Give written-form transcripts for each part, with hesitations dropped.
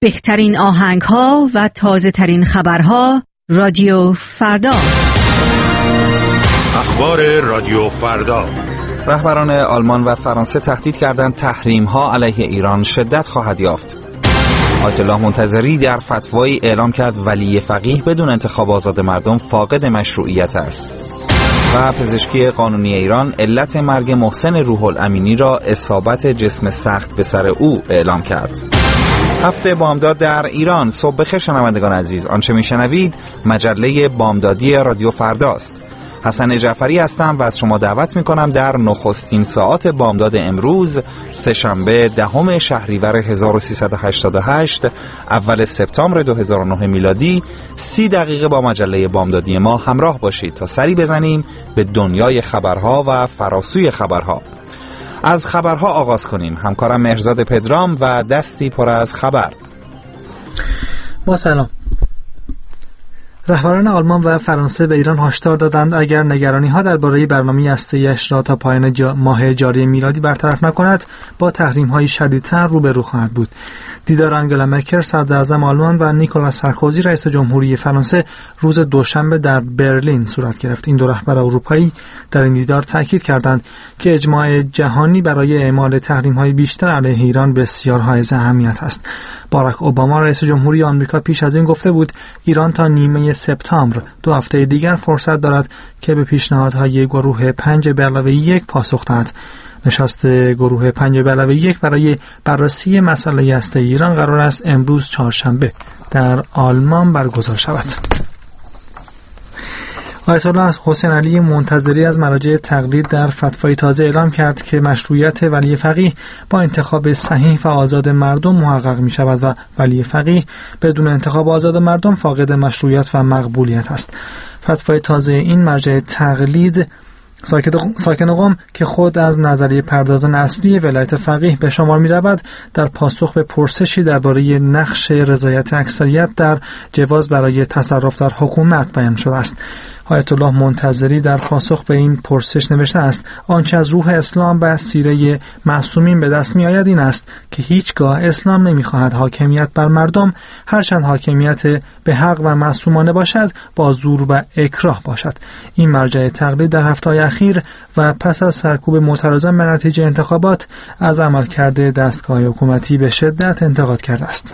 بهترین آهنگ‌ها و تازه‌ترین خبرها رادیو فردا. اخبار رادیو فردا. رهبران آلمان و فرانسه تهدید کردند تحریم‌ها علیه ایران شدت خواهد یافت. آیت الله منتظری در فتوایی اعلام کرد ولی فقیه بدون انتخاب آزاد مردم فاقد مشروعیت است. و پزشکی قانونی ایران علت مرگ محسن روح الامینی را اصابت جسم سخت به سر او اعلام کرد. هفته بامداد در ایران. صبح بخیر شنوندگان عزیز، آنچه میشنوید مجله بامدادی رادیو فرداست. حسن جعفری هستم و از شما دعوت میکنم در نخستین ساعات بامداد امروز سه‌شنبه 10 شهریور 1388 اول سپتامبر 2009 میلادی 30 دقیقه با مجله بامدادی ما همراه باشید تا سری بزنیم به دنیای خبرها و فراسوی خبرها. از خبرها آغاز کنیم. همکارم مهرزاد پدرام و دستی پر از خبر. با سلام. رهبران آلمان و فرانسه به ایران هشدار دادند اگر نگرانی‌ها درباره برنامه هسته‌ایش را تا پایان ماه جاری میلادی برطرف نکند با تحریم‌های شدیدتر روبرو خواهد بود. دیدار آنگلا مرکل صدراعظم آلمان و نیکولاس سارکوزی رئیس جمهوری فرانسه روز دوشنبه در برلین صورت گرفت. این دو رهبر اروپایی در این دیدار تاکید کردند که اجماع جهانی برای اعمال تحریم‌های بیشتر علیه ایران بسیار حائز اهمیت است. باراک اوباما رئیس جمهوری آمریکا پیش از این گفته بود ایران تا نیمه سپتامبر 2 هفته دیگر فرصت دارد که به پیشنهادهای گروه 5+1 پاسخ دهد. نشست گروه 5+1 برای بررسی مسئله هسته ایران قرار است امروز چهارشنبه در آلمان برگزار شود. آیت الله حسین علی منتظری از مراجع تقلید در فتوای تازه اعلام کرد که مشروعیت ولی فقیه با انتخاب صحیح و آزاد مردم محقق می شود و ولی فقیه بدون انتخاب آزاد مردم فاقد مشروعیت و مقبولیت است. فتوای تازه این مرجع تقلید ساکن قم که خود از نظریه پردازان اصلی ولایت فقیه به شمار می رود در پاسخ به پرسشی درباره نقش رضایت اکثریت در جواز برای تصرف در حکومت بیان شده است. آیت الله منتظری در پاسخ به این پرسش نوشته است آنچه از روح اسلام و سیره معصومین به دست می آید این است که هیچگاه اسلام نمی خواهد حاکمیت بر مردم هرچند حاکمیت به حق و معصومانه باشد با زور و اکراه باشد. این مرجع تقلید در هفته‌های اخیر و پس از سرکوب معترضان به نتیجه انتخابات از عملکرد دستگاه حکومتی به شدت انتقاد کرده است.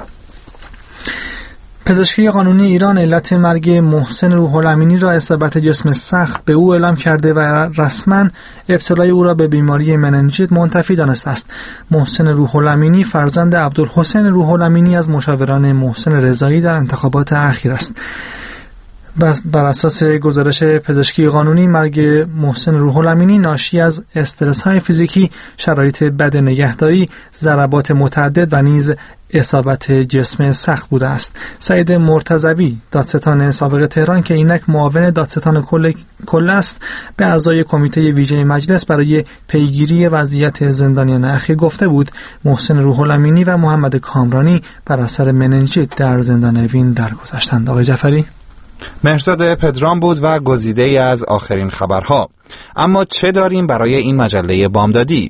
پزشکی قانونی ایران علت مرگ محسن روح الامینی را اصابت جسم سخت به او اعلام کرده و رسما ابتلای او را به بیماری مننژیت منتفی دانسته است. محسن روح الامینی فرزند عبدالحسین روح الامینی از مشاوران محسن رضایی در انتخابات اخیر است. بر اساس گزارش پزشکی قانونی مرگ محسن روح الامینی ناشی از استرس‌های فیزیکی، شرایط بد نگهداری، ضربات متعدد و نیز اصابت جسم سخت بوده است. سعید مرتضوی دادستان سابق تهران که اینک معاون دادستان کل است به اعضای کمیته ویژه مجلس برای پیگیری وضعیت زندانیان اخیر گفته بود محسن روح الامینی و محمد کامرانی بر اثر مننژیت در زندان وین درگذشتند. آقای جعفری. مهرزاد پدرام بود و گزیده ای از آخرین خبرها. اما چه داریم برای این مجله بامدادی؟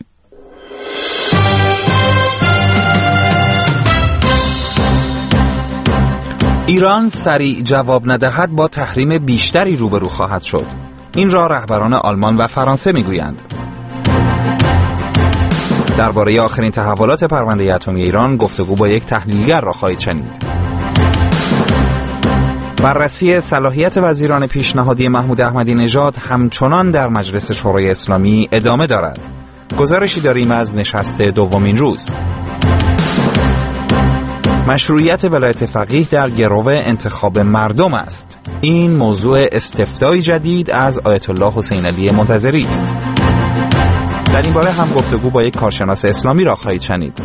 ایران سریع جواب ندهد با تحریم بیشتری روبرو خواهد شد. این را رهبران آلمان و فرانسه میگویند. درباره آخرین تحولات پرونده اتمی ایران گفتگو با یک تحلیلگر را خواهید شنید. بررسی صلاحیت وزیران پیشنهادی محمود احمدی نژاد همچنان در مجلس شورای اسلامی ادامه دارد. گزارشی داریم از نشست دومین روز. مشروعیت ولایت فقیه در گرو انتخاب مردم است. این موضوع استفتای جدید از آیت الله حسین علی منتظری است. در این باره هم گفتگو با یک کارشناس اسلامی را خواهید شنید.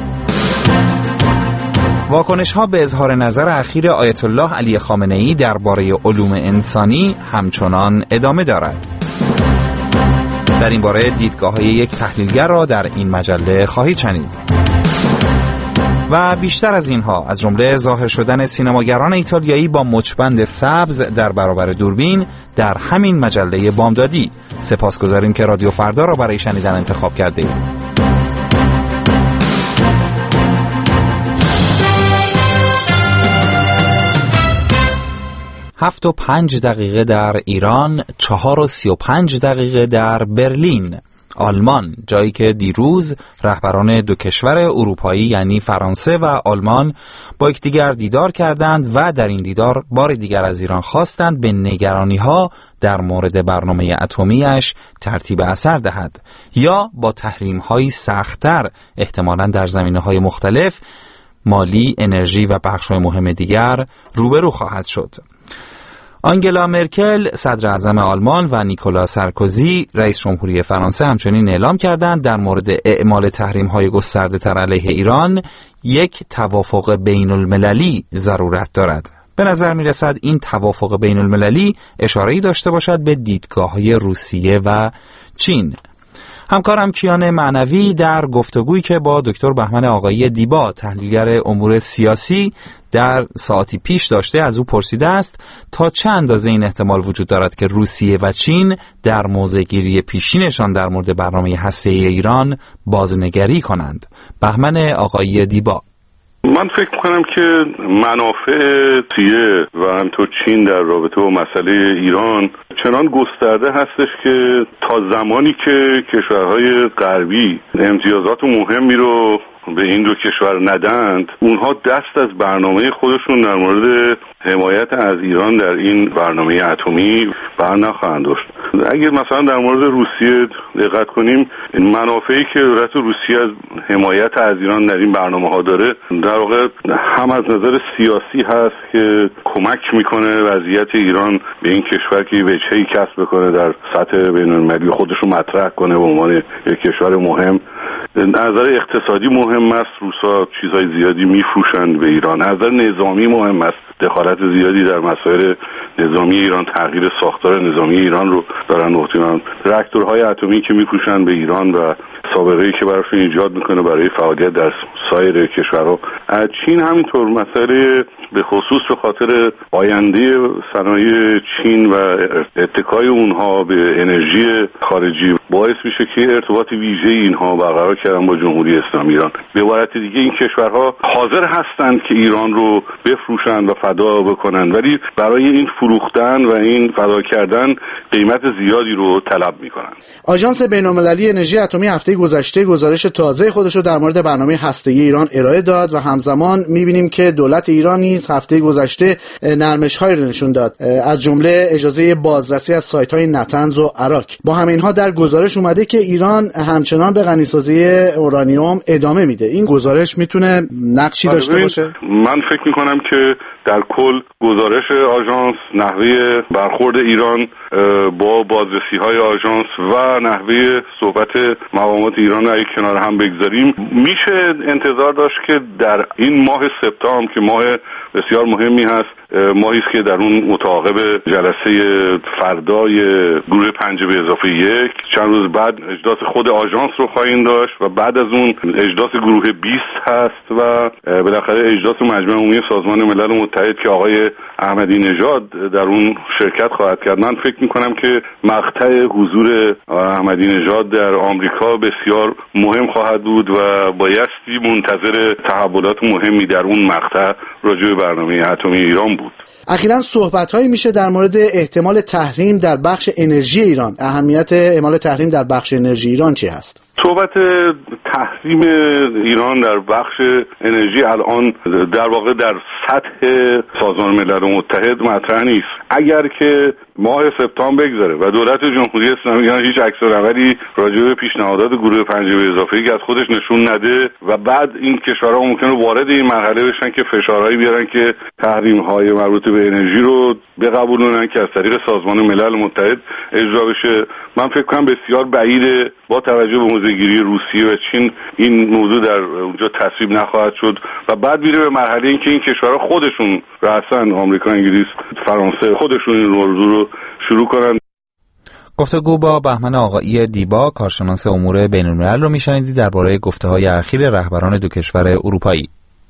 واکنش‌ها به اظهار نظر اخیر آیت الله علی خامنه‌ای درباره علوم انسانی همچنان ادامه دارد. در این باره دیدگاه‌های یک تحلیلگر را در این مجله خواهید شنید. و بیشتر از اینها از جمله ظاهر شدن سینماگران ایتالیایی با مچبند سبز در برابر دوربین در همین مجله بامدادی. سپاسگزاریم که رادیو فردا را برای شنیدن انتخاب کرده اید. 7:05 در ایران، 4:35 در برلین، آلمان، جایی که دیروز رهبران دو کشور اروپایی یعنی فرانسه و آلمان با یکدیگر دیدار کردند و در این دیدار بار دیگر از ایران خواستند به نگرانی‌ها در مورد برنامه اتمی‌اش ترتیب اثر دهد یا با تحریم‌های سخت‌تر احتمالاً در زمینه‌های مختلف مالی، انرژی و بخش‌های مهم دیگر روبرو خواهد شد. آنگلا مرکل صدر اعظم آلمان و نیکولا سارکوزی رئیس جمهوری فرانسه همچنین اعلام کردند در مورد اعمال تحریم‌های گسترده‌تر علیه ایران یک توافق بین‌المللی ضرورت دارد. به نظر می‌رسد این توافق بین‌المللی اشاره‌ای داشته باشد به دیدگاه‌های روسیه و چین. همکارم کیان معنوی در گفتگویی که با دکتر بهمن آقایی دیبا تحلیلگر امور سیاسی در ساعتی پیش داشته از او پرسیده است تا چه اندازه این احتمال وجود دارد که روسیه و چین در موضع‌گیری پیشینشان در مورد برنامه هسته‌ای ایران بازنگری کنند. بهمن آقایی دیبا: من فکر می‌کنم که منافع روسیه و همینطور چین در رابطه با مسئله ایران چنان گسترده هستش که تا زمانی که کشورهای غربی امتیازات مهمی رو به این دو کشور ندند، اونها دست از برنامه خودشون در مورد حمایت از ایران در این برنامه اتمی بر نخواهند داشت. اگر مثلا در مورد روسیه دقت کنیم، منافعی که دولت روسیه از حمایت از ایران در این برنامه‌ها داره در واقع هم از نظر سیاسی هست که کمک میکنه وضعیت ایران به این کشور که وجهی کسب بکنه در سطح بین‌المللی خودش رو مطرح کنه به عنوان یک کشور مهم. از نظر اقتصادی مهم است، روسا چیزهای زیادی میفروشند به ایران. از نظر نظامی مهم است، دخالت زیادی در مسائل نظامی ایران، تغییر ساختار نظامی ایران رو دارن نوتیان. راکتورهای اتمی که میفروشند به ایران و سابقه‌ای که براشون ایجاد میکنه برای فعالیت در سایر کشورها. چین همینطور، مسئله به خصوص به خاطر آینده صنایع چین و اتکای اونها به انرژی خارجی باعث میشه که ارتباط ویژه اینها برقرار کردن با جمهوری اسلامی ایران. به عبارت دیگه این کشورها حاضر هستند که ایران رو بفروشن و فدا بکنن، ولی برای این فروختن و این فدا کردن قیمت زیادی رو طلب میکنن. آژانس بین‌المللی انرژی اتمی هفته گذشته گزارش تازه خودش رو در مورد برنامه هسته‌ای ایران ارائه داد و همزمان می‌بینیم که دولت ایران نیز هفته گذشته نرمش‌هایی رو نشون داد، از جمله اجازه بازرسی از سایت‌های نتنز و عراق. با همه اینها در گزارش اومده که ایران همچنان به غنیسازی اورانیوم ادامه میده. این گزارش میتونه نقشی داشته باشه؟ من فکر می‌کنم که در کل گزارش آژانس، نحوه برخورد ایران با بازرسی‌های آژانس و نحوه صحبت مقامات ایران رو کنار هم بگذاریم، میشه انتظار داشت که در این ماه سپتامبر که ماه بسیار مهمی هست، ماهی است که در اون متعاقب جلسه فردای گروه 5+1 چند روز بعد اجلاس خود آژانس رو خواهیم داشت و بعد از اون اجلاس گروه 20 هست و بالاخره اجلاس مجمع عمومی سازمان ملل متحد که آقای احمدی نژاد در اون شرکت خواهد کرد. من فکر می‌کنم که مقطع حضور احمدی نژاد در آمریکا بسیار مهم خواهد بود و بایستی منتظر تحولات مهمی در اون مقطع راجع به برنامه اتمی ایران بود. اخیراً صحبت‌هایی میشه در مورد احتمال تحریم در بخش انرژی ایران. اهمیت اعمال تحریم در بخش انرژی ایران چی هست؟ صحبت تحریم ایران در بخش انرژی الان در واقع در سطح سازمان ملل متحد مطرح نیست. اگر که ماه سپتامبر بگذره و دولت جمهوری اسلامی ایران هیچ عکس‌العملی راجع به پیشنهادات گروه 5+1 از خودش نشون نده و بعد این کشورها ممکنه وارد این مرحله بشن که فشارهایی بیارن که تحریم‌های مربوط به انرژی رو بقبولونن که از طریق سازمان ملل متحد اجرا بشه، من فکر کنم بسیار بعیده با توجه به موضع‌گیری روسیه و چین این موضوع در اونجا تصویب نخواهد شد و بعد میره به مرحله اینکه این کشورها خودشون رأساً آمریکا، انگلیس، فرانسه خودشون این موضوع رو شروع کنن. گفتگو با بهمن آقایی دیبا، کارشناس امور بین‌الملل رو میشنیدید درباره گفته‌های اخیر رهبران دو کشور اروپایی.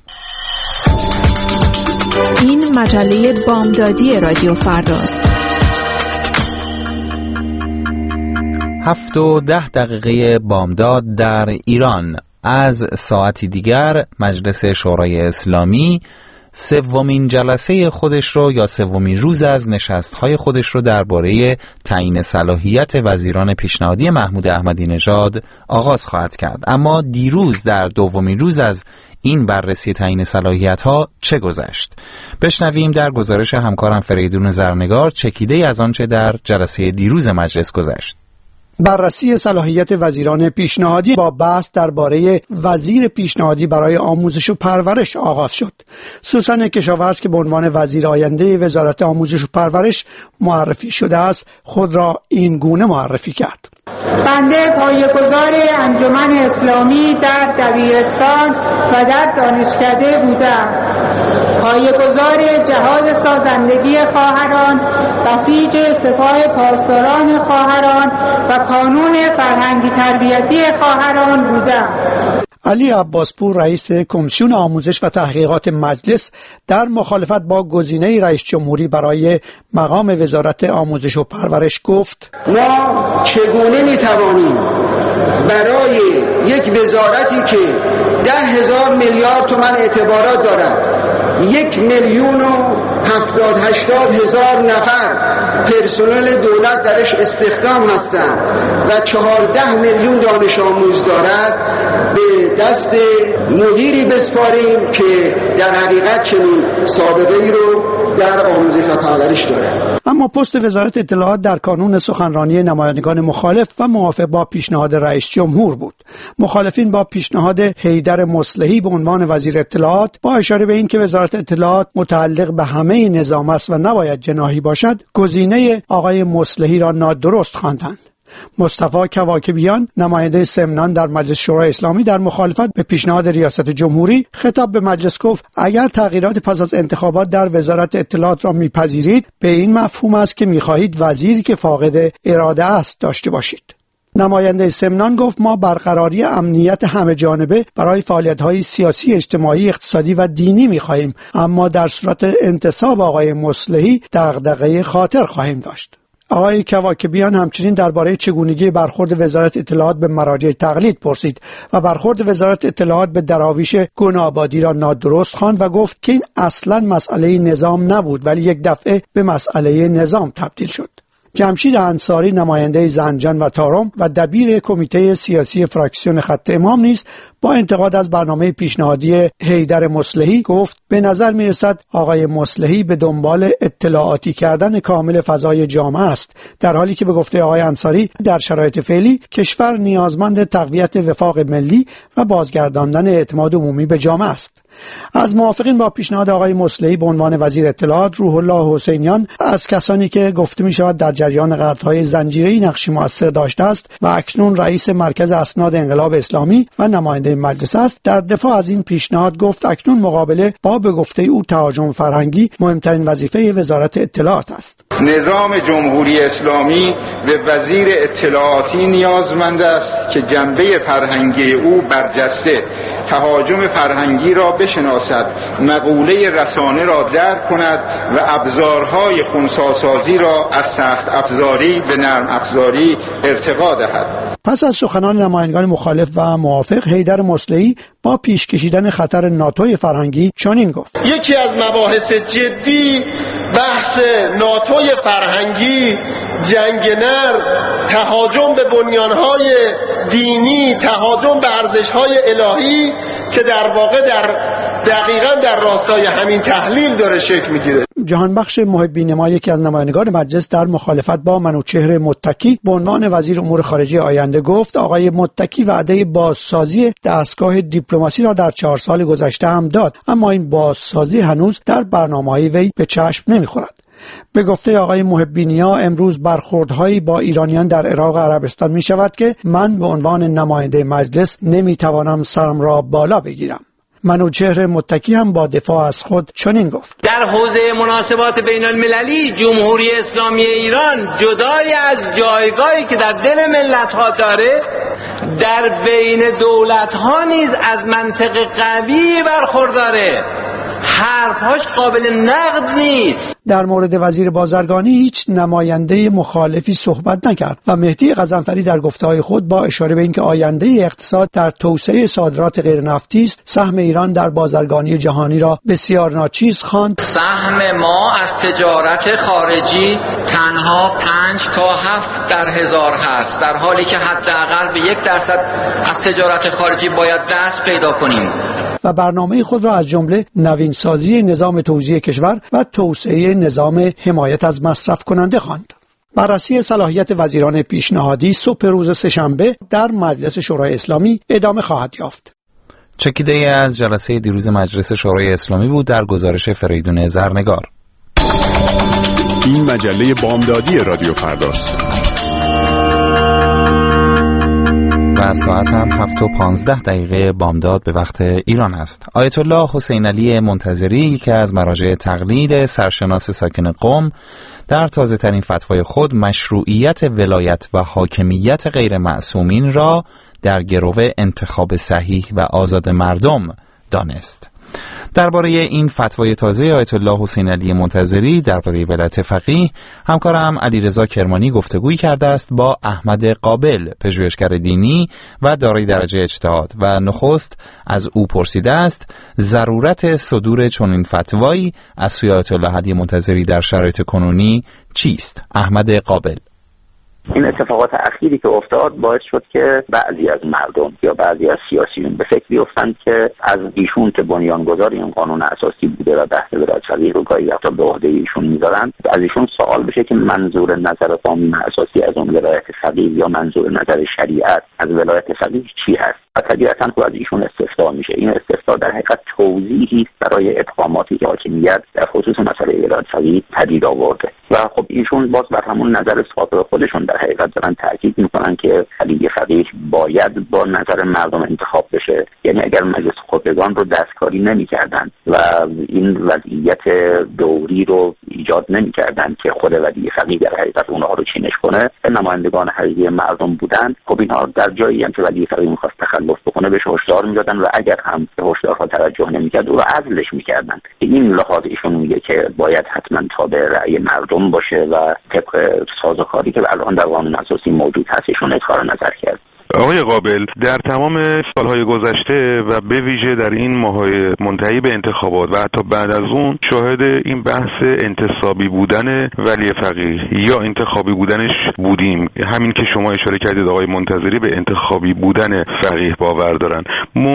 این مجله بامدادی رادیو فرداست. 7:10 بامداد در ایران. از ساعتی دیگر مجلس شورای اسلامی سومین جلسه خودش رو یا سومین روز از نشست‌های خودش رو درباره تعیین صلاحیت وزیران پیشنهادی محمود احمدی نژاد آغاز خواهد کرد. اما دیروز در دومین روز از این بررسی تعیین صلاحیت‌ها چه گذشت؟ بشنویم در گزارش همکارم فریدون زرنگار چکیده‌ای از آنچه در جلسه دیروز مجلس گذشت. بررسی صلاحیت وزیران پیشنهادی با بحث درباره وزیر پیشنهادی برای آموزش و پرورش آغاز شد. سوسن کشاورز که به عنوان وزیر آینده وزارت آموزش و پرورش معرفی شده است، خود را این گونه معرفی کرد: بنده پایه‌گذار انجمن اسلامی در دبیرستان و در دانشکده بودم. پایه‌گذار جهاد سازندگی خواهران، بسیج سپاه پاسداران خواهران و کانون فرهنگی تربیتی خواهران بودم. علی عباسپور رئیس کمیسیون آموزش و تحقیقات مجلس در مخالفت با گزینه رئیس جمهوری برای مقام وزارت آموزش و پرورش گفت: ما چگونه میتوانیم برای یک وزارتی که 10,000 میلیارد تومان اعتبارات دارد، 1,070,000 نفر پرسنل دولت درش استخدام هستند و 14 میلیون دانش آموز دارد، به دست مدیری بسپاریم که در حقیقت چنین سابقه ای رو در آموزش و پرورش داره. اما پست وزارت اطلاعات در کانون سخنرانی نمایندگان مخالف و موافق با پیشنهاد رئیس جمهور بود. مخالفین با پیشنهاد حیدر مصلحی به عنوان وزیر اطلاعات با اشاره به این که وزارت اطلاعات متعلق به همه نظام است و نباید جناحی باشد، گزینه آقای مصلحی را نادرست خواندند. مصطفی کواکبیان نماینده سمنان در مجلس شورای اسلامی در مخالفت به پیشنهاد ریاست جمهوری خطاب به مجلس گفت: اگر تغییرات پس از انتخابات در وزارت اطلاعات را میپذیرید، به این مفهوم است که میخواهید وزیری که فاقد اراده است داشته باشید. نماینده سمنان گفت: ما برقراری امنیت همه جانبه برای فعالیت‌های سیاسی، اجتماعی، اقتصادی و دینی می‌خواهیم، اما در صورت انتصاب آقای مصلحی دغدغه خاطر خواهیم داشت. آقای کواکبیان همچنین درباره چگونگی برخورد وزارت اطلاعات به مراجع تقلید پرسید و برخورد وزارت اطلاعات به دراویش گنابادی را نادرست خواند و گفت که این اصلاً مسئله نظام نبود ولی یک دفعه به مسئله نظام تبدیل شد. جمشید انصاری نماینده زنجان و تارم و دبیر کمیته سیاسی فراکسیون خط امام نیز با انتقاد از برنامه پیشنهادی حیدر مصلحی گفت: به نظر میرسد آقای مصلحی به دنبال اطلاعاتی کردن کامل فضای جامعه است، در حالی که به گفته آقای انصاری در شرایط فعلی کشور نیازمند تقویت وفاق ملی و بازگرداندن اعتماد عمومی به جامعه است. از موافقین با پیشنهاد آقای مصلحی به عنوان وزیر اطلاعات، روح الله حسینیان از کسانی که گفته می شود در جریان قتل‌های زنجیره‌ای نقشی مؤثر داشته است و اکنون رئیس مرکز اسناد انقلاب اسلامی و نماینده مجلس است، در دفاع از این پیشنهاد گفت اکنون مقابله با به گفته او تهاجم فرهنگی مهمترین وظیفه وزارت اطلاعات است. نظام جمهوری اسلامی به وزیر اطلاعاتی نیازمند است که جنبه فرهنگی او برجسته، تهاجم فرهنگی را بشناسد، مقوله رسانه را درک کند و ابزارهای خنثی‌سازی را از سخت افزاری به نرم افزاری ارتقا دهد. پس از سخنان نمایندگان مخالف و موافق، حیدر مصلحی با پیش کشیدن خطر ناتوی فرهنگی چنین گفت: یکی از مباحث جدی بحث ناتوی فرهنگی، جنگ نر، تهاجم به بنیانهای دینی، تهاجم به ارزشهای الهی که در واقع دقیقاً در راستای همین تحلیل داره شکل میگیره. جهانبخش محبی‌نما یکی از نمایندگان مجلس در مخالفت با منوچهر متکی به عنوان وزیر امور خارجه آینده گفت: آقای متکی وعده بازسازی دستگاه دیپلماسی را در 4 سال گذشته هم داد، اما این بازسازی هنوز در برنامه‌های وی به چشم نمی‌خورد. به گفته آقای محبینیا امروز برخوردهایی با ایرانیان در عراق و عربستان می شود که من به عنوان نماینده مجلس نمی توانم سرم را بالا بگیرم. منوچهر متکی هم با دفاع از خود چنین گفت: در حوزه مناسبات بین المللی جمهوری اسلامی ایران جدای از جایگاهی که در دل ملت‌ها داره، در بین دولت‌ها نیز از منطق قوی برخورداره حرفهاش قابل نقد نیست. در مورد وزیر بازرگانی هیچ نماینده مخالفی صحبت نکرد و مهدی غضنفری در گفته‌های خود با اشاره به اینکه آینده اقتصاد در توسعه صادرات غیرنفتی است، سهم ایران در بازرگانی جهانی را بسیار ناچیز خواند. سهم ما از تجارت خارجی تنها 5 تا 7 در هزار هست، در حالی که حداقل به 1% از تجارت خارجی باید دست پیدا کنیم. و برنامه خود را از جمله نوینسازی نظام توزیع کشور و توسعه نظام حمایت از مصرف کننده خواند. بررسی صلاحیت وزیران پیشنهادی صبح روز سه‌شنبه در مجلس شورای اسلامی ادامه خواهد یافت. چکیده ای از جلسه دیروز مجلس شورای اسلامی بود در گزارش فریدون زرنگار. این مجله بامدادی رادیو فرداست. و ساعت هم 7:15 بامداد به وقت ایران است. آیت الله حسین علی منتظری که از مراجع تقلید سرشناس ساکن قم در تازه ترین فتوای خود مشروعیت ولایت و حاکمیت غیر معصومین را در گرو انتخاب صحیح و آزاد مردم دانست. درباره این فتوای تازه آیت الله حسین علی منتظری درباره ولایت فقیه، همکارم علیرضا کرمانی گفتگویی کرده است با احمد قابل، پژوهشگر دینی و دارای درجه اجتهاد، و نخست از او پرسیده است ضرورت صدور چنین فتوایی از سوی آیت الله علی منتظری در شرایط کنونی چیست؟ احمد قابل: این اتفاقات اخیری که افتاد باعث شد که بعضی از مردم یا بعضی از سیاسیون به فکر بیفتند که از ایشون که بنیانگذار این قانون اساسی بوده و بحث ولایت فقیه رو گاهی وقتا به عهده ایشون میذارن، از ایشون سوال بشه که منظور نظر قانون اساسی از اون ولایت فقیه یا منظور نظر شریعت از ولایت فقیه چی هست. و طبیعتاً خود از ایشون استفسار میشه. این استفسار در حقیقت توضیحی برای ابهاماتی که حاکمیت در خصوص مسئله ولایت فقیه پدید آورده و خب ایشون باز بر همون نظر سابق خودشون در حقیقت دارن تاکید میکنن که ولی فقیه باید با نظر مردم انتخاب بشه. یعنی اگر مجلس خبرگان رو دستکاری نمیکردن و این وضعیت دوری رو ایجاد نمیکردن که خود ولی فقیه در حقیقت اونها رو چینش کنه، نمایندگان حقیقی مردم بودن، خب اینها در جایی هم که ولی فقیه میخواست تخلف بکنه بهش هشدار میدادن و اگر هم به هشدارها توجه نمیکرد او رو عزلش میکردن. این لحاظ ایشون میگه که باید حتما تابع رأی مردم باشه و طبق سازوکاری که الان در قانون اساسی موجود هست ایشون اظهار نظر کرد. آقای قابل، در تمام سالهای گذشته و به ویژه در این ماه‌های منتهی به انتخابات و حتی بعد از اون شاهد این بحث انتصابی بودن ولی فقیه یا انتخابی بودنش بودیم. همین که شما اشاره کردید آقای منتظری به انتخابی بودن فقیه باور دارن.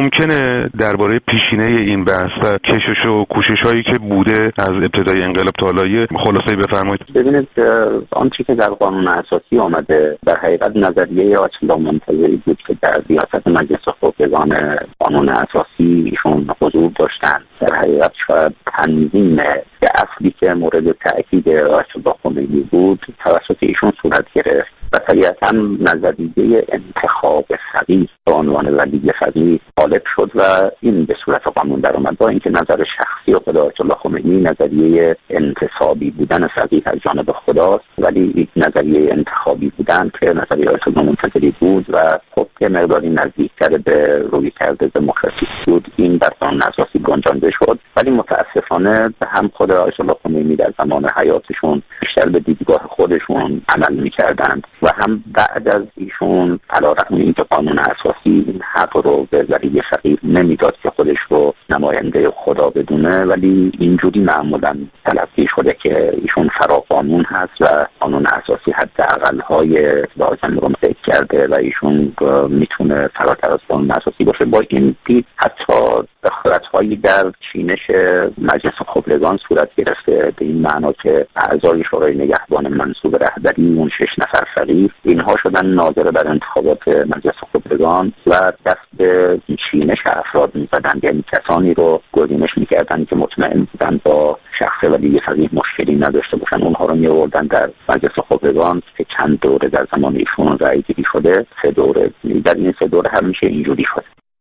ممکنه درباره پیشینه این بحث و کشش و کوشش‌هایی که بوده از ابتدای انقلاب تا حالا خلاصه‌ای بفرمایید؟ ببینید، آنچه که در قانون اساسی آمده در حقیقت نظریه آیت الله منتظری بود که در ریاست مجلس خبرگان قانون اساسی ایشون حضور داشتن. در حقیقت شاید تنظیم اصلی که مورد تأکید آیت الله خمینی بود توسط ایشون صورت گرفت و طبیعتاً نظریه انتخاب فقیه به عنوان ولی فقیه غالب شد و این به صورت قانون در اومد. با اینکه نظر شخصی و خود آیت الله خمینی نظریه انتصابی بودن فقیه از جانب خداست، ولی این نظریه انتخابی بودن که نظریه آیت الله منتظری بود و خب که مقداری نزدیکتر به رویکرد دموکراسی بود، این در قانون اساسی گنجانده شد. ولی متاسفانه هم خود آیت الله خمینی در زمان حیاتشون بیشتر به دیدگاه خودشون عمل می‌کردند و هم بعد از ایشون علیرغم اینکه قانون اساسی این حق رو به ولی فقیه نمیداد که خودش رو نماینده خدا بدونه، ولی اینجوری معمولا تلقی شده که ایشون فراقانون هست و قانون اساسی حداقل‌های لازم رو طی کرده و ایشون میتونه فراتر از قانون اساسی باشه. با این دید حتی دخالت‌هایی در چینش مجلس خبرگان صورت گرفته به این معنا که اعضای شورای نگهبان منصوب رهبری اون 6 نفر فقیه اینها شدن ناظر بر انتخابات مجلس خبرگان و دست به چینش افراد می‌زدند، یعنی کسانی رو گزینش می‌کردن که مطمئن بودن با شخص ولی فقیه مشکلی نداشته باشن، اونها رو می‌آوردن در مجلس خبرگان که چند دوره در زمان ایشون رأی‌گیری شده، 3 دوره، در این 3 دوره همیشه اینجوری شده.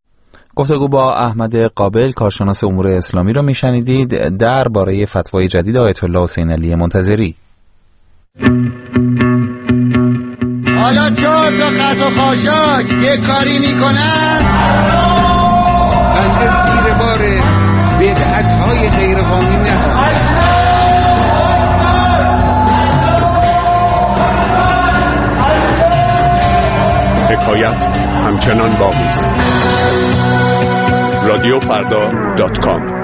گفتگو با احمد قابل، کارشناس امور اسلامی رو میشنیدید درباره فتوای جدید آیت الله حسین علی منتظری. حالا 4 تا خط و خاشاک یه کاری میکنن، بنده زیر بار بدعت‌های غیرقانونی نخواهد. حکایت همچنان باقی است. رادیوفردا.com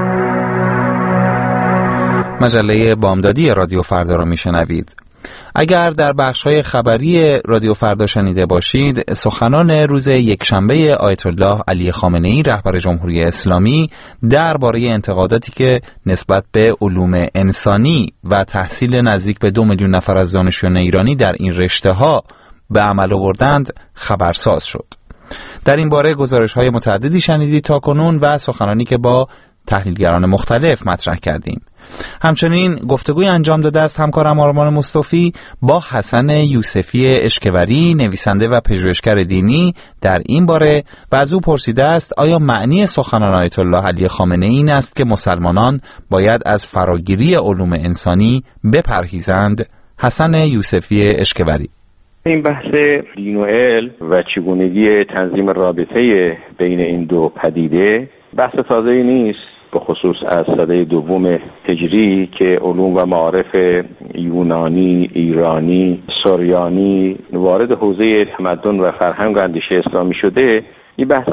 مجله بامدادی رادیو فردا را میشنوید. اگر در بخش‌های خبری رادیو فردا شنیده باشید، سخنان روز یکشنبه آیت الله علی خامنه‌ای رهبر جمهوری اسلامی درباره انتقاداتی که نسبت به علوم انسانی و تحصیل نزدیک به 2 میلیون نفر از دانشجویان ایرانی در این رشته‌ها به عمل آوردند خبرساز شد. در این باره گزارش‌های متعددی شنیدید تاکنون و سخنانی که با تحلیلگران مختلف مطرح کردیم. همچنین گفتگوی انجام داده است همکارم آرمان مصطفی با حسن یوسفی اشکوری، نویسنده و پژوهشگر دینی در این باره و از او پرسیده است آیا معنی سخنان آیت الله علی خامنه‌ای این است که مسلمانان باید از فراگیری علوم انسانی بپرهیزند؟ حسن یوسفی اشکوری: این بحث دین و علم و چگونگی تنظیم رابطه بین این دو پدیده بحث تازه‌ای نیست، به خصوص از سده دوم هجری که علوم و معارف یونانی، ایرانی، سوریانی وارد حوزه تمدن و فرهنگ و اندیشه اسلامی شده. این بحث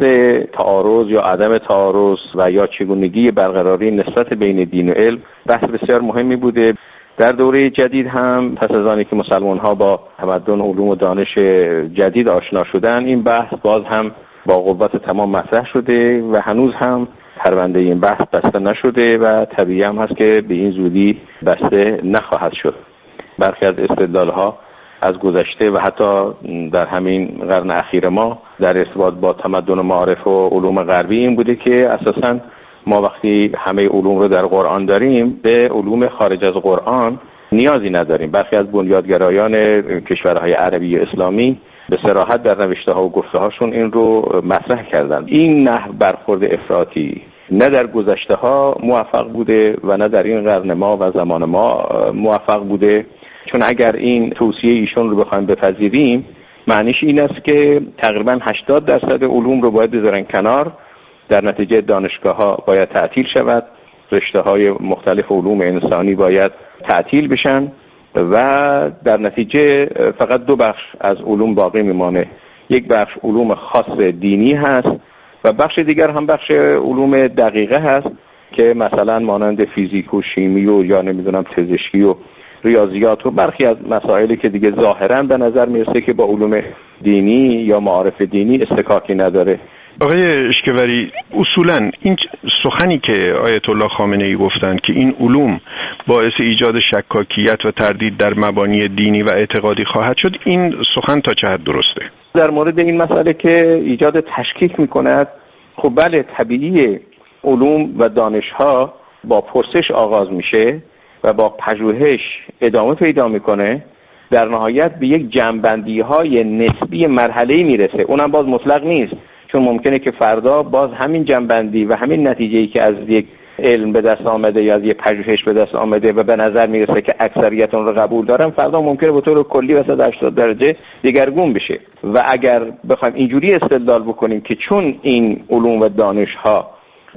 تعارض یا عدم تعارض و یا چگونگی برقراری نسبت بین دین و علم بحث بسیار مهمی بوده. در دوره جدید هم پس از آنی که مسلمان‌ها با تمدن، علوم و دانش جدید آشنا شدن، این بحث باز هم با قوت تمام مطرح شده و هنوز هم پرونده این بحث بسته نشده و طبیعی هم هست که به این زودی بسته نخواهد شد. برخی از استدلال‌ها از گذشته و حتی در همین قرن اخیر ما در ارتباط با تمدن و معارف و علوم غربی این بوده که اساساً ما وقتی همه علوم رو در قرآن داریم به علوم خارج از قرآن نیازی نداریم. برخی از بنیادگرایان کشورهای عربی و اسلامی به صراحت در نوشته‌ها و گفته‌هاشون این رو مطرح کردن. این نحو برخورد افراطی نه در گذشته‌ها موفق بوده و نه در این قرن ما و زمان ما موفق بوده، چون اگر این توصیه ایشون رو بخوایم بپذیریم معنیش این است که تقریباً 80% علوم رو باید بذارن کنار، در نتیجه دانشگاه‌ها باید تعطیل شود، رشته‌های مختلف علوم انسانی باید تعطیل بشن و در نتیجه فقط 2 بخش از علوم باقی میمانه. یک بخش علوم خاص دینی هست و بخش دیگر هم بخش علوم دقیقه هست که مثلا مانند فیزیک و شیمی و یا نمیدونم پزشکی و ریاضیات و برخی از مسائلی که دیگه ظاهراً به نظر میرسه که با علوم دینی یا معارف دینی استکاکی نداره. آقای اشکوری، اصولاً این سخنی که آیت الله خامنه‌ای گفتند که این علوم باعث ایجاد شکاکیت و تردید در مبانی دینی و اعتقادی خواهد شد، این سخن تا چه حد درسته؟ در مورد این مسئله که ایجاد تشکیک میکند، خب بله طبیعیه، علوم و دانش‌ها با پرسش آغاز میشه و با پژوهش ادامه پیدا میکنه، در نهایت به یک جمع‌بندی‌های نسبی مرحله‌ای میرسه. اونم باز مطلق نیست، چون ممکنه که فردا باز همین جنبندی و همین نتیجه‌ای که از یک علم به دست آمده یا از یک پژوهش به دست آمده و به نظر میرسه که اکثریت اون رو قبول دارن، فردا ممکنه به طور کلی و 180 درجه دگرگون بشه. و اگر بخوایم اینجوری استدلال بکنیم که چون این علوم و دانش‌ها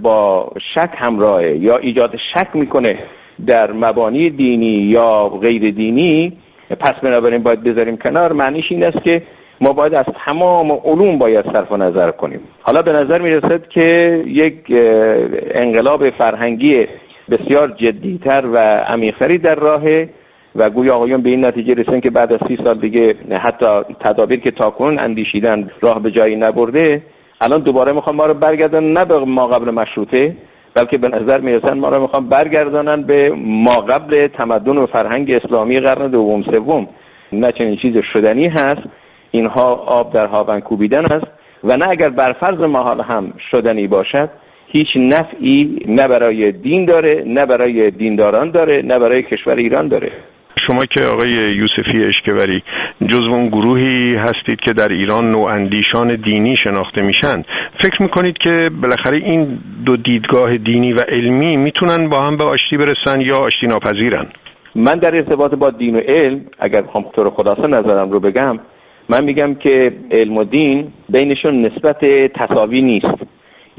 با شک همراهه یا ایجاد شک میکنه در مبانی دینی یا غیر دینی، پس بنابراین باید بذاریم کنار، معنیش این است که ما باید از تمام علوم باید صرف نظر کنیم. حالا به نظر میرسد که یک انقلاب فرهنگی بسیار جدیتر و عمیق‌تری در راهه و گویا آقایون به این نتیجه رسیدن که بعد از 30 سال دیگه حتی تدابیر که تاکنون اندیشیدن راه به جایی نبرده، الان دوباره میخوان ما رو برگردن نه به ما قبل مشروطه، بلکه به نظر میرسن ما رو میخوان برگردانن به ما قبل تمدن و فرهنگ اسلامی قرن دوم سوم. نه چنین چیز شدنی هست، اینها آب در هاون کوبیدن است و نه اگر بر فرض محال هم شدنی باشد هیچ نفعی نه برای دین داره، نه برای دینداران داره، نه برای کشور ایران داره. شما که آقای یوسفی اشکوری جزو اون گروهی هستید که در ایران نواندیشان دینی شناخته میشن، فکر میکنید که بالاخره این دو دیدگاه دینی و علمی میتونن با هم به آشتی برسن یا آشتی ناپذیرن؟ من در ارتباط با دین و علم اگر بخوام طور خلاصه نظرم رو بگم، من میگم که علم و دین بینشون نسبت تساوی نیست.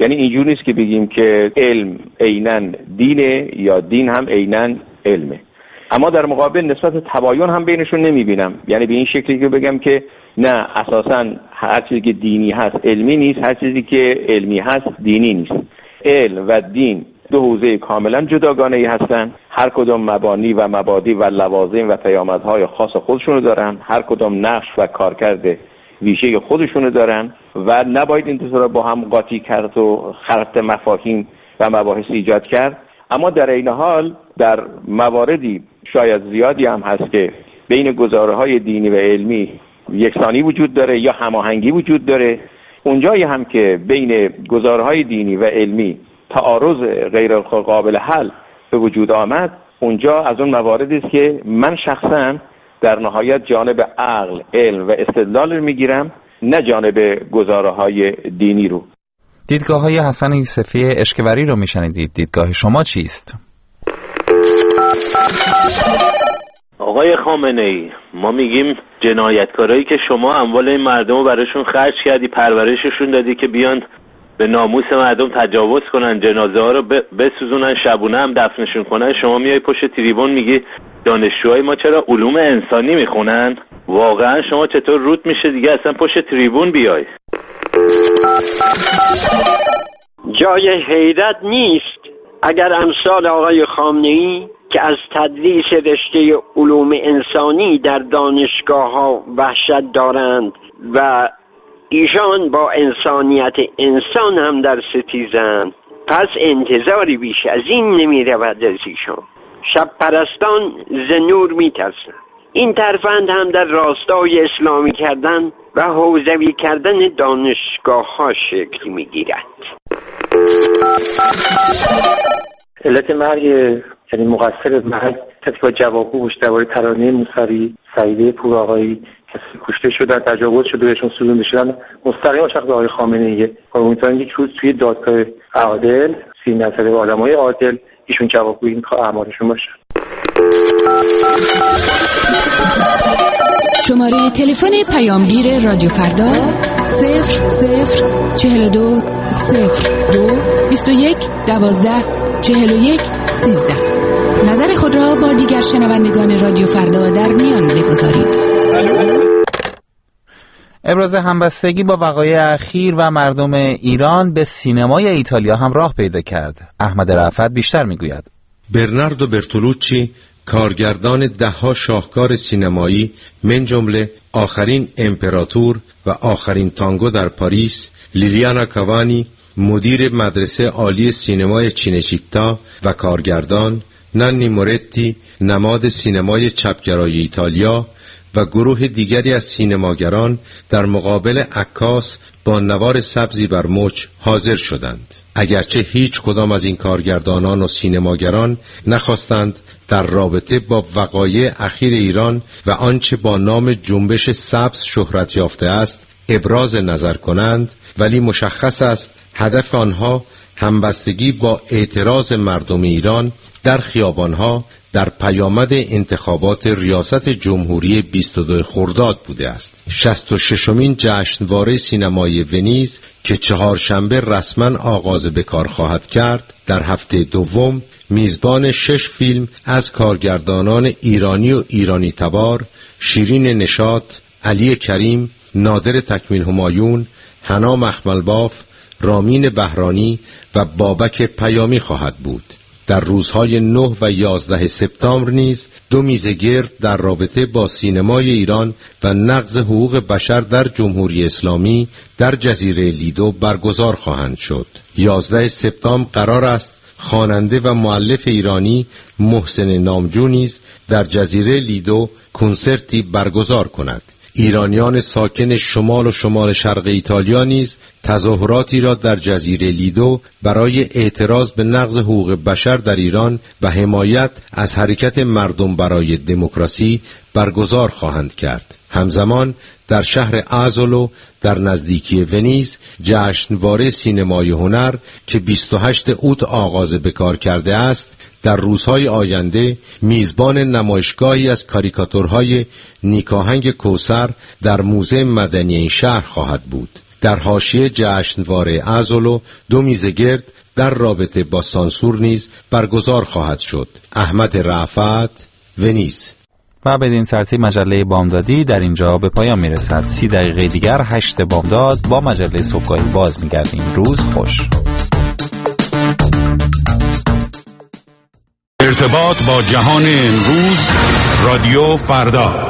یعنی اینجور نیست که بگیم که علم عیناً دینه یا دین هم عیناً علمه. اما در مقابل نسبت تباین هم بینشون نمیبینم، یعنی به این شکلی که بگم که نه اساساً هر چیزی که دینی هست علمی نیست، هر چیزی که علمی هست دینی نیست. علم و دین دو حوزه کاملا جداگانه‌ای هستن، هر کدام مبانی و مبادی و لوازم و پیامدهای خاص خودشونو دارن، هر کدام نقش و کارکرد ویژه خودشونو دارن و نباید این دو را با هم قاطی کرد و خلط مفاهیم و مباحث ایجاد کرد. اما در این حال در مواردی شاید زیادی هم هست که بین گزاره‌های دینی و علمی یکسانی وجود داره یا هماهنگی وجود داره. اونجایی هم که بین گزاره‌های دینی و علمی تعارض غیر قابل حل به وجود آمد، اونجا از اون مواردی است که من شخصا در نهایت جانب عقل، علم و استدلال رو میگیرم، نه جانب گزاره‌های دینی رو. دیدگاه‌های حسن یوسفی اشکوری رو میشنیدید. دیدگاه شما چیست؟ آقای خامنه‌ای، ما میگیم جنایتکارایی که شما اموال این مردم رو براشون خرج کردی، پرورششون دادی که بیان به ناموس مردم تجاوز کنن، جنازه ها رو بسوزونن، شبونه هم دفنشون کنن، شما میای پشت تریبون میگی دانشجوهای ما چرا علوم انسانی میخونن؟ واقعا شما چطور رود میشه دیگه اصلا پشت تریبون بیای؟ جای حیرت نیست اگر امثال آقای خامنه‌ای که از تدریس رشته علوم انسانی در دانشگاه‌ها وحشت دارند و ایشان با انسانیت انسان هم در ستیزند، پس انتظاری بیش از این نمی رود از ایشان. شب پرستان ز نور می ترسند. این ترفند هم در راستای اسلامی کردن و حوزوی کردن دانشگاه ها شکل می گیرد. علت مرگ، یعنی مقصر مرگ کسی که جوابگو باشه درباره ترانه موسوی، سعیده پور آقایی کسی کشته شدن، تجاوز شده بهشون سوزونده شدن، مستقیما شخص آقای خامنه‌ای. امیدوارم یک روز توی دادگاه عادل، زیر نظر آدمای عادل، ایشون جوابگوی این اعمالشون باشه. شماره تلفن پیامگیر رادیو فردا 0042 02 21 12 41 13. نظر خود را با دیگر شنوندگان رادیو فردا در میان بگذارید. ابراز همبستگی با وقایع اخیر و مردم ایران به سینمای ایتالیا هم راه پیدا کرد. احمد رأفت بیشتر میگوید. برناردو برتولوچی، کارگردان ده‌ها شاهکار سینمایی من جمله آخرین امپراتور و آخرین تانگو در پاریس، لیلیانا کاوانی، مدیر مدرسه عالی سینمای چینچیتا و کارگردان، نانی مورتی، نماد سینمای چپگرای ایتالیا و گروه دیگری از سینماگران در مقابل عکاس با نوار سبزی بر مچ حاضر شدند. اگرچه هیچ کدام از این کارگردانان و سینماگران نخواستند در رابطه با وقایع اخیر ایران و آنچه با نام جنبش سبز شهرت یافته است ابراز نظر کنند، ولی مشخص است هدف آنها همبستگی با اعتراض مردم ایران در خیابانها در پیامد انتخابات ریاست جمهوری 22 خرداد بوده است. 66مین جشنواره سینمای ونیز که چهارشنبه رسما آغاز به کار خواهد کرد، در هفته دوم میزبان 6 فیلم از کارگردانان ایرانی و ایرانی تبار، شیرین نشاط، علی کریم، نادر تکمین همایون، حنا مخملباف، رامین بهرانی و بابک پیامی خواهد بود. در روزهای 9 و 11 سپتامبر نیز 2 میزه گرد در رابطه با سینمای ایران و نقض حقوق بشر در جمهوری اسلامی در جزیره لیدو برگزار خواهند شد. 11 سپتامبر قرار است خواننده و مؤلف ایرانی محسن نامجو نیز در جزیره لیدو کنسرتی برگزار کند. ایرانیان ساکن شمال و شمال شرق ایتالیا نیز تظاهراتی را در جزیره لیدو برای اعتراض به نقض حقوق بشر در ایران و حمایت از حرکت مردم برای دموکراسی برگزار خواهند کرد. همزمان در شهر آزولو در نزدیکی ونیز جشنواره سینمای هنر که 28 اوت آغاز به کار کرده است در روزهای آینده میزبان نمایشگاهی از کاریکاتورهای نیکاهنگ کوثر در موزه مدنی این شهر خواهد بود. در حاشیه جشنواره اعزولو 2 میز گرد در رابطه با سانسور نیز برگزار خواهد شد. احمد رأفت، ونیز. و بدین ترتیب مجله بامدادی در اینجا به پایان میرسد. 30 دقیقه دیگر 8 بامداد با مجله صبحگاهی باز میگردیم. روز خوش. ارتباط با جهان امروز، رادیو فردا.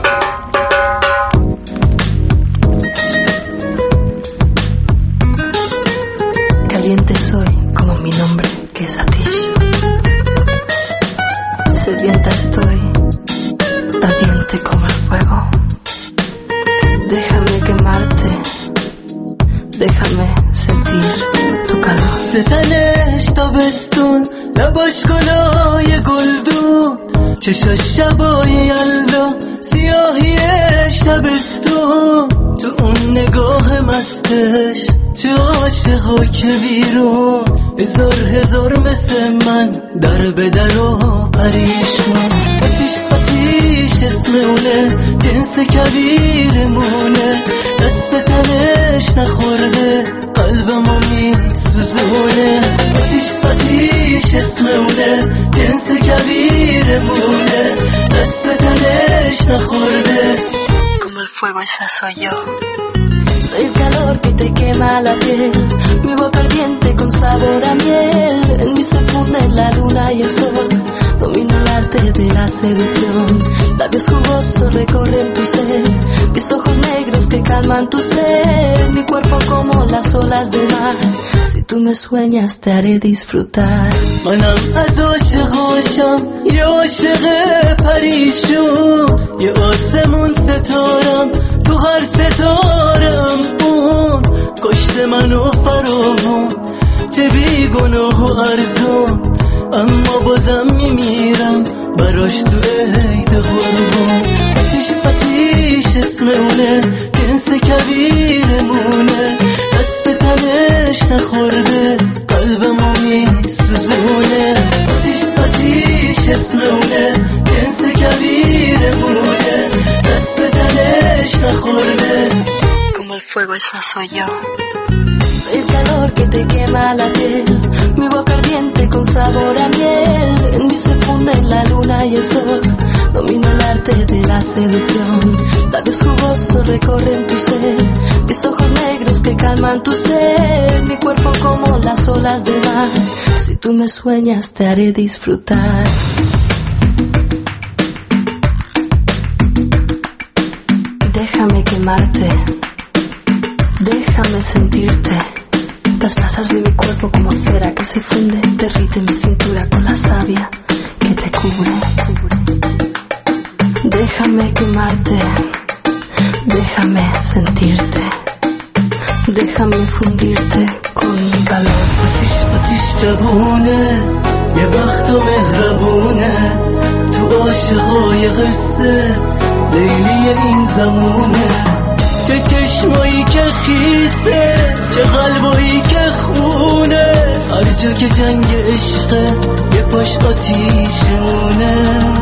Caliente soy como mi nombre que es Atish. Sedienta estoy, ardiente como el fuego. Déjame quemarte, déjame sentir tu calor. ستنش تابستون لباش گلای گلدون چشاش شبای یلدا سیاهیش تابستون تو اون نگاه مستش چه عاشقا که بیرون هزار مثل من در به در و پریشون آتیش اسم اونه جنس کبیرمونه دست به تنش نخورده قلبمو میسوزونه آتیش اسم اونه جنس کبیرمونه دست به تنش نخورده Como el fuego esa soy yo. Soy el calor que te quema la piel, mi boca ardiente con sabor a miel. En mí se funden la luna y el sol, domino el arte de la seducción. Labios jugosos recorren tu ser, mis ojos negros que calman tu ser. Mi cuerpo como las olas del mar, si tú me sueñas te haré disfrutar. منم از عاشقاشم یه عاشق پریشون یه آسمون ستارم تو هر ستارم اون کشت منو فراهم چه بی گناه و ارزون اما بازم میمیرم براش تو عید قربون آتیش اسم اونه جنس کبیرمونه دست به تنش نخورده قلبمو میسوزونه آتیش اسم اونه جنس کبیرمونه دست به تنش نخورده Como el fuego esa soy yo. Soy el calor que te quema la piel, mi boca ardiente con sabor a miel. En mí se funden la luna y el sol, domino el arte de la seducción. Labios jugosos recorren tu ser, mis ojos negros que calman tu ser. Mi cuerpo como las olas del mar, si tú me sueñas te haré disfrutar. Déjame quemarte, déjame sentirte. Las brasas de mi cuerpo como cera que se funde, derrite mi cintura con la savia que te cubre. Déjame quemarte, déjame sentirte, déjame fundirte con mi calor. آتیش جوونه یه وقت و مهربونه تو عاشقای قصه لیلی این زمونه چه چشمایی که خیسه چه قلبایی که خونه هر جا که جنگ عشقه یه پاش آتیشونه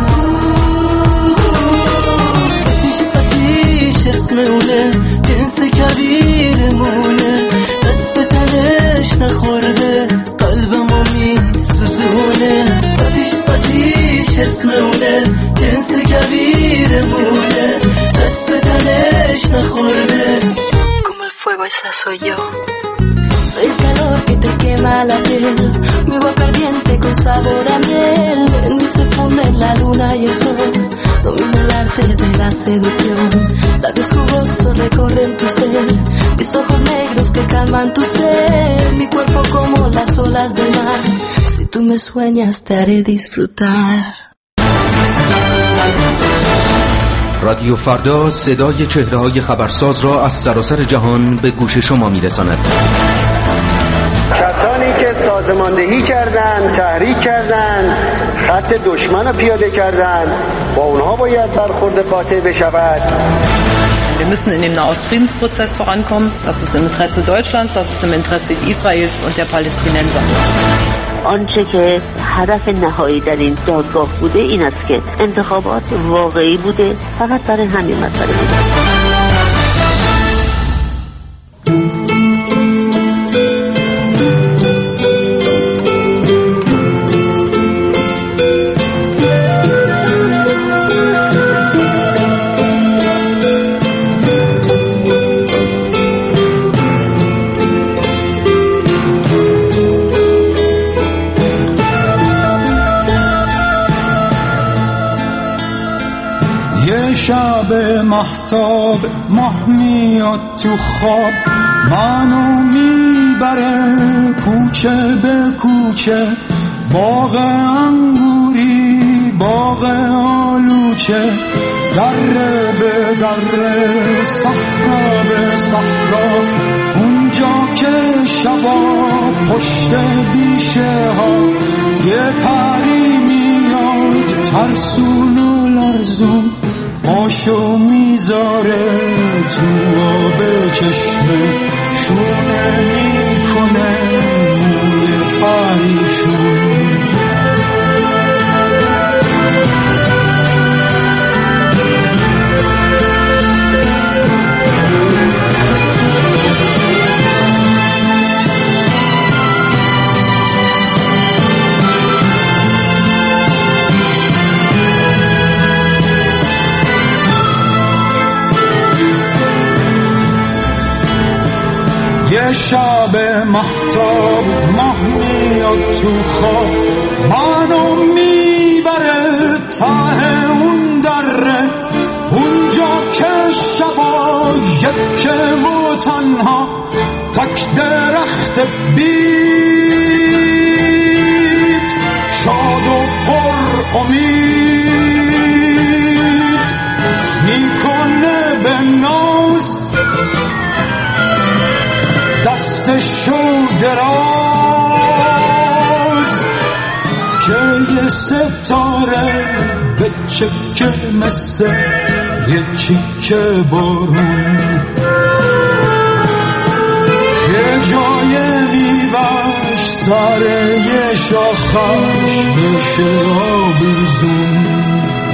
آتیش اسم اونه جنس کبیرمونه دست به تنش نخورده قلبمو میسوزونه آتیش اسم اونه جنس کبیرمونه دست به تنش نخورده Como el fuego esa soy yo. Soy el calor que te quema la piel, mi boca ardiente con sabor a miel. En mí se funden la luna y el sol, domino el arte de la seducción. Labios jugosos recorren tu ser, mis ojos negros que calman tu ser. Mi cuerpo como las olas del mar, si tú me sueñas te haré disfrutar. رادیو فردا صدای چهره‌های خبرساز را از سراسر جهان به گوش شما می‌رساند. کسانی که سازماندهی کردند، تحریک کردند، خط دشمن را پیاده کردند، با اونها باید برخورد قاطع بشود. Wir müssen in dem Nahostfriedensprozess vorankommen. Das ist im Interesse Deutschlands, das ist im Interesse Israels und der Palästinenser. آنچه که هدف نهایی در این دادگاه بوده این است که انتخابات واقعی بوده، فقط برای همین مسئله بوده. یه شب مهتاب ماه میاد تو خواب منو میبره کوچه به کوچه، باغ انگوری باغ آلوچه، دره به دره صحرا به صحرا، اونجا که شبا پشت بیشه ها یه پری میاد ترسون و لرزون، پاشو میذاره تو آب چشمه، شونه میکنه موی پریشون. یه شب مهتاب ماه میاد تو خواب منو میبره ته اون دره، اونجا که شبا یکه و تنها تک درخت بید شاد و پر امید میکنه به ناز دستشو دراز که یه ستاره به چکه مثل یه چیکه بارون، یه جای میوش سر یه شاخش بشه آبیزون.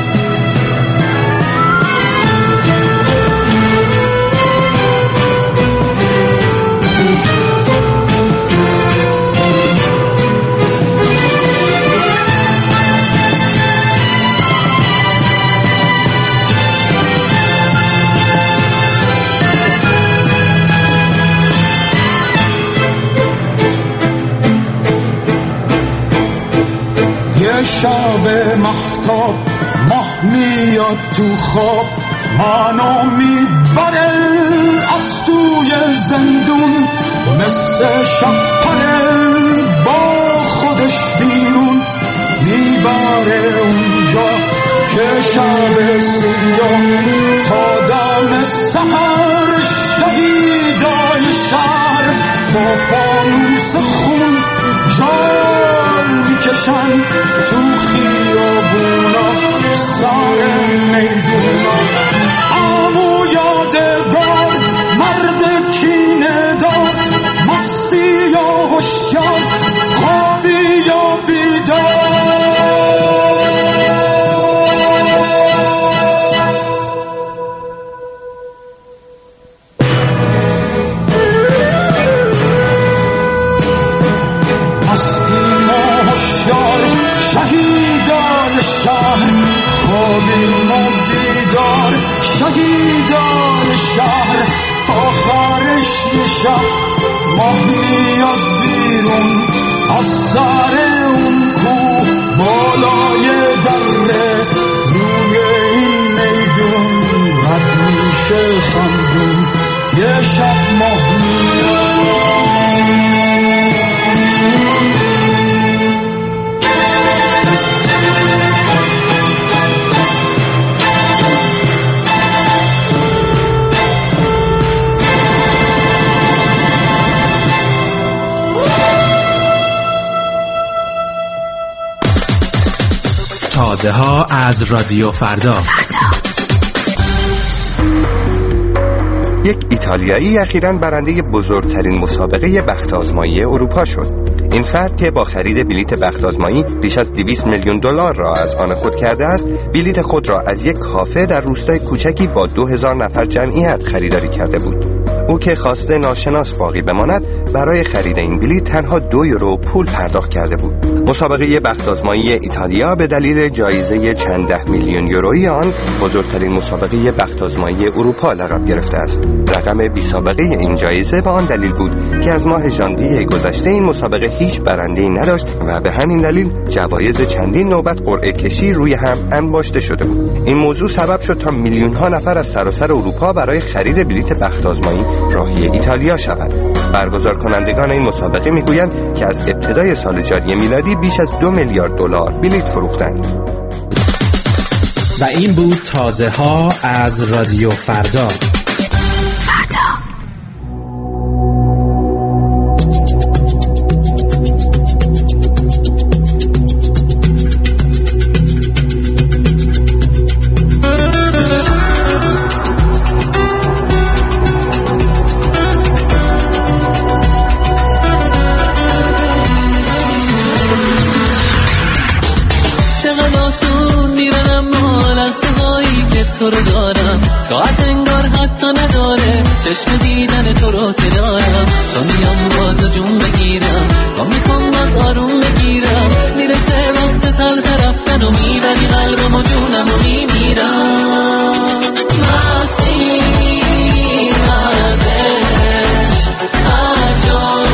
شب مهتاب ماه میاد تو خواب منو میبره از توی زندون، مثل شپره با خودش بیرون میبره اونجا که شب سیاه تا دم سحر شهیدای شهر با فانوس خون جار میکشن تو خیابونا سر میدونا. عمو یادگار مرد کینه دار، مستی یا هوشیار خوابی یا بیدار. شهیدان شهر خوابیم و بیدار، شهیدان شهر آخرش یه شب ماه میاد بیرون از سر اون کوه بالای دره، روی این میدون رد میشه خندون یه شب ماه میاد. تازه ها از رادیو فردا. یک ایتالیایی اخیراً برنده بزرگترین مسابقه بخت آزمایی اروپا شد. این فرد که با خرید بلیت بخت آزمایی بیش از 200 میلیون دلار را از آن خود کرده است، بلیت خود را از یک کافه در روستای کوچکی با 2000 نفر جمعیت خریداری کرده بود. او که خواسته ناشناس باقی بماند برای خرید این بلیط تنها 2 یورو پول پرداخت کرده بود. مسابقه بخت‌آزمایی ایتالیا به دلیل جایزه چند ده میلیون یورویی آن بزرگترین مسابقه بخت‌آزمایی اروپا لقب گرفته است. رقم بی سابقه این جایزه به آن دلیل بود که از ماه ژانویه گذشته این مسابقه هیچ برنده‌ای نداشت و به همین دلیل جوایز چندین نوبت قرعه کشی روی هم انباشته شده بود. این موضوع سبب شد تا میلیون‌ها نفر از سراسر اروپا برای خرید بلیط بخت‌آزمایی راهی ایتالیا شوند. برگزار کنندگان این مسابقه میگویند که از ابتدای سال جاری میلادی بیش از 2 میلیارد دلار بلیط فروختند. و این بود تازه ها از رادیو فردا. تو رو دارم ساعت انگار حتی نداره چشم دیدن تو رو که دارم تا میام با تو جون بگیرم تا میخوام باز آروم بگیرم میرسه وقت تلخ رفتن و میبری قلبم و جونم و میمیرم مستی مزش عجاب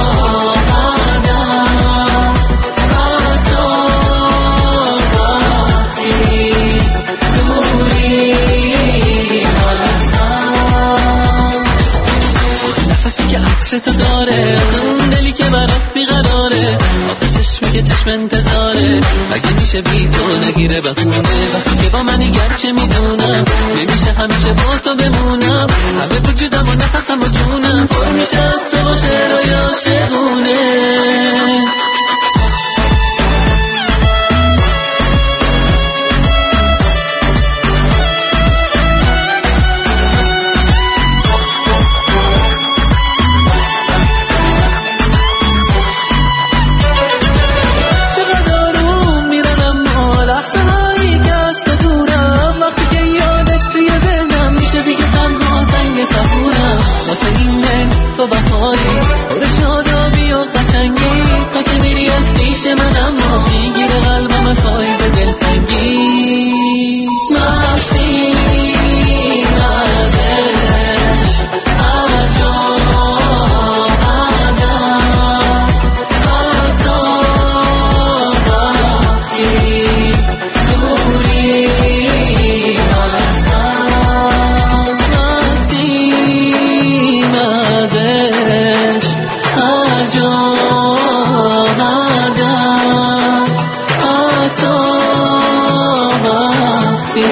تو داره اون دلی که برات بیقراره آخه چشمی که چشم انتظاره اگه میشه بی تو نگیره بخونه وقتی که با منی گرچه میدونم نمیشه همیشه با تو بمونم همه وجودم و نفسم و جونم پر میشه از تو شعرهای عاشقونه واسه این دل تو بهاری پر شادابی و قشنگی تا که میری از پیش من اما میگیره قلبم از پاییز دلتنگی مستی مزش عجاب آدم حتی وقتی دوری از هم مستی مزش عجاب آدم حتی وقتی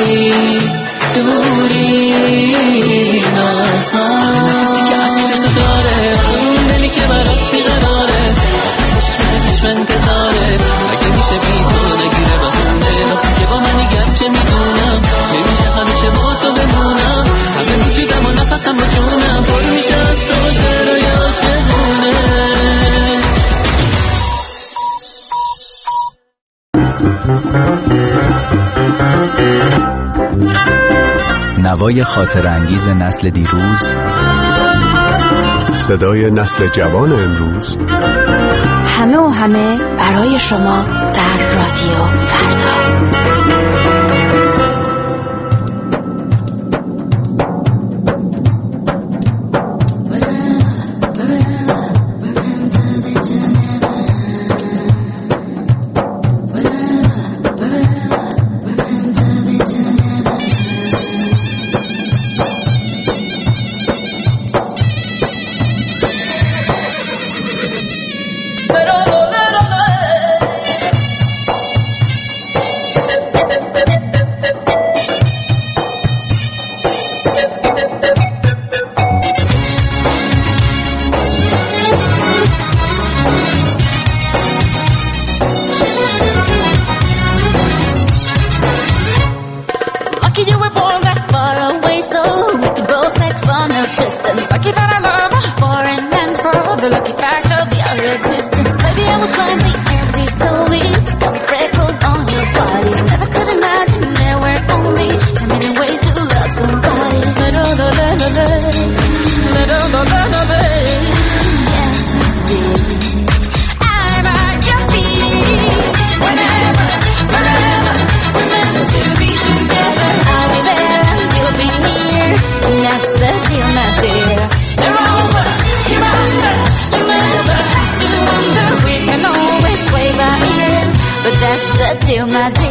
دوری از هم کسی که عطر تو داره اون دلی که برات بیقراره چشم انتظاره اگه میشه بی تو نگیره بخونه وقتی که با منی گرچه میدونم نمیشه همیشه با تو بمونم همه وجودم و نفسم و جونم پر میشه از تو شعرهای عاشقونه نوای خاطر انگیز نسل دیروز، صدای نسل جوان امروز، همه و همه برای شما در رادیو فردا.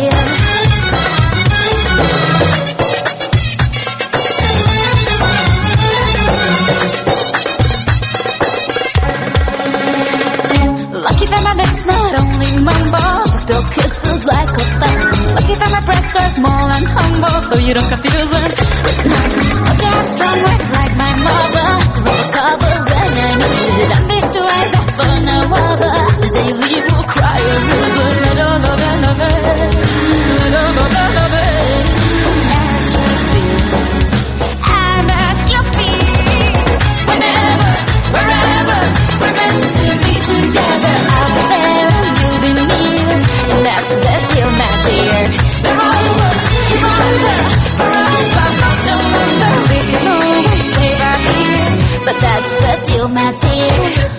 Lucky that my lips not only mumble, but still kisses like a thumb. Lucky that my breasts are small and humble, so you don't confuse them with numbers. Lucky I'm strong words like my mother, to rub a cover when I need it. And these two eyes are for no other, the day you leave will cry a river. Little love and love it, little love and love it. At your feet, I'm at your feet. Whenever, wherever, we're meant to be together. I'll be there and you'll be near, and that's the deal, my dear. They're over, you're under, forever. Don't wonder, we can always stay right here, but that's the deal, my dear.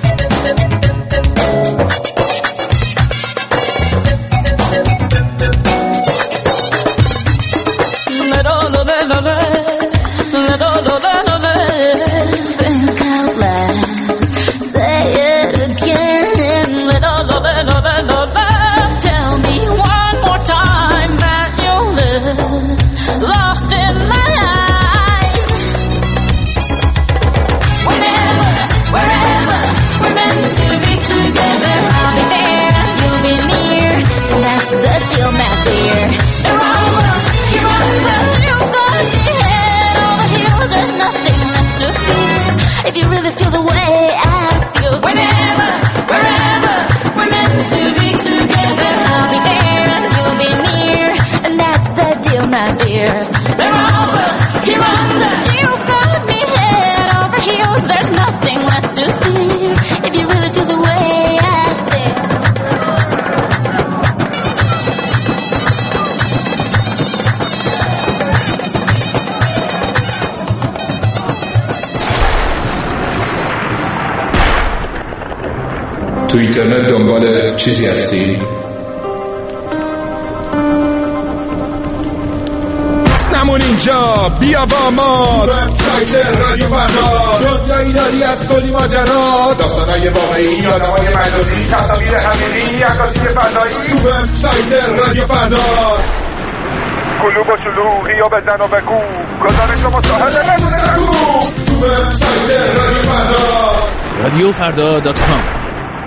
Think out loud, say it again. Tell me one more time that you'll live lost in my eyes. Whenever, wherever, we're meant to be together. I'll be there and you'll be near, and that's the deal, my dear. They're over, you're under, you've got me head over heels. There's nothing left to fear if you really feel the way I feel. Whenever, wherever, we're meant to be together. I'll be there and you'll be near, and that's the deal, my dear. They're over, you're under, you've got me head over heels. There's nothing left to fear if you really feel the way I feel. تو اینترنت دنبال چیزی هستی؟ نمون اینجا بیا با ما وبسایت رادیو فردا، دنیایی داری از کلی ماجرا، داستانای واقعی، آدمای مجازی، تصاویر حقیقی، عکاسی فضایی. تو وبسایت رادیو فردا قلوب و شلوغی و بزن و بگو، گزارش و مصاحبه بگو. تو وبسایت رادیو فردا radioffarda.com.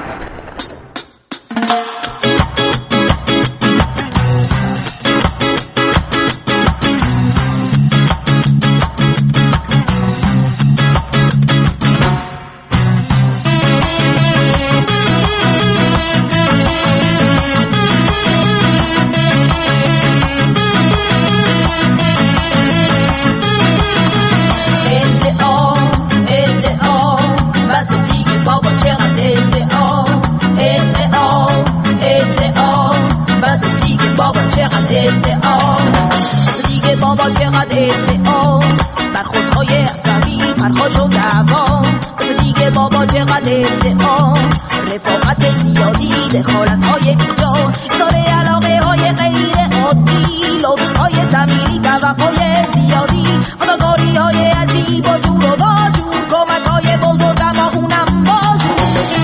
رفاقت زیادی، دخالت های بیجا، اظهار علاقه های غیر عادی، لطف های تمیری، توقع زیادی، خداگاری های عجیب و جور و واجور، کمک های بزرگ اما اونم بازور.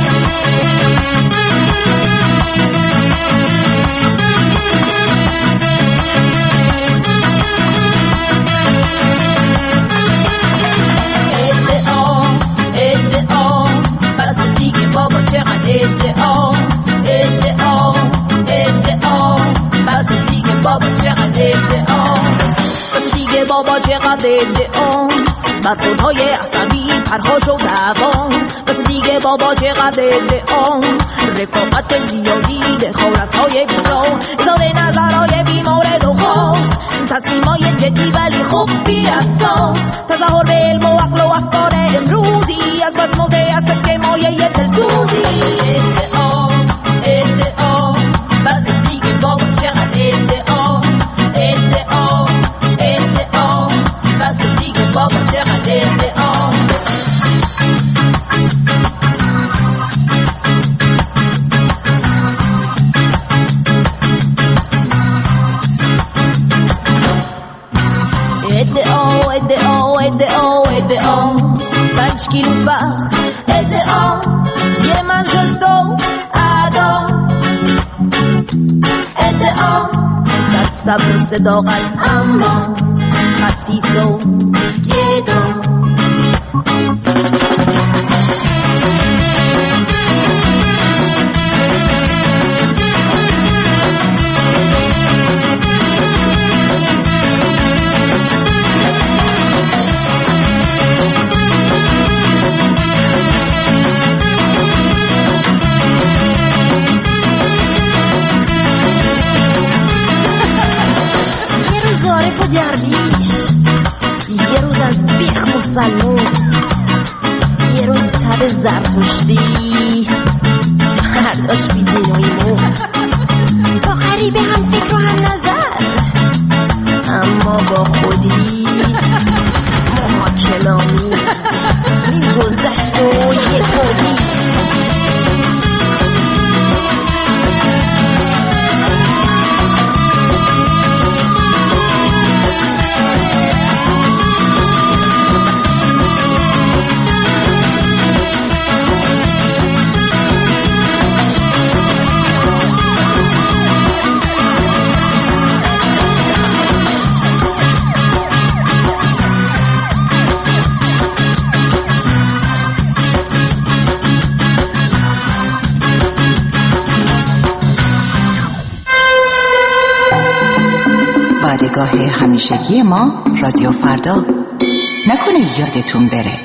بابا چقدر ادعا، برخوردهای عصبی، پرخاش و دعوا، بس دیگه بابا چقدر ادعا، رفاقت زیادی، دخالت‌های بیجا، اظهار نظرهای بیمورد و خاص، تصمیمای جدی ولی خوب بی اساس، تظاهر به علم و عقل و افکار امروزی، از بس متأسف که مایه دلسوزی. ادعا ادعا، بس دیگه بابا چقدر ادعا، ادعا ادعا، بس دیگه بابا چقدر ادعا. ادعا ادعا ادعا ادعا، 5 کیلو فخر، ادعا یه منشستو ادا، ادعا صبر و صداقت، اما خسیس و گدا. و درویش، یه روز از بیخ مسلمون، یه روز تب زرتشتی، فرداش بیدین و ایمون، با غریبه هم فکر و هم نظر، اما با خودی محاکم‌آمیز میگذشت و یه خودی. وعدهگاه همیشگی ما رادیو فردا. نکنه یادتون بره.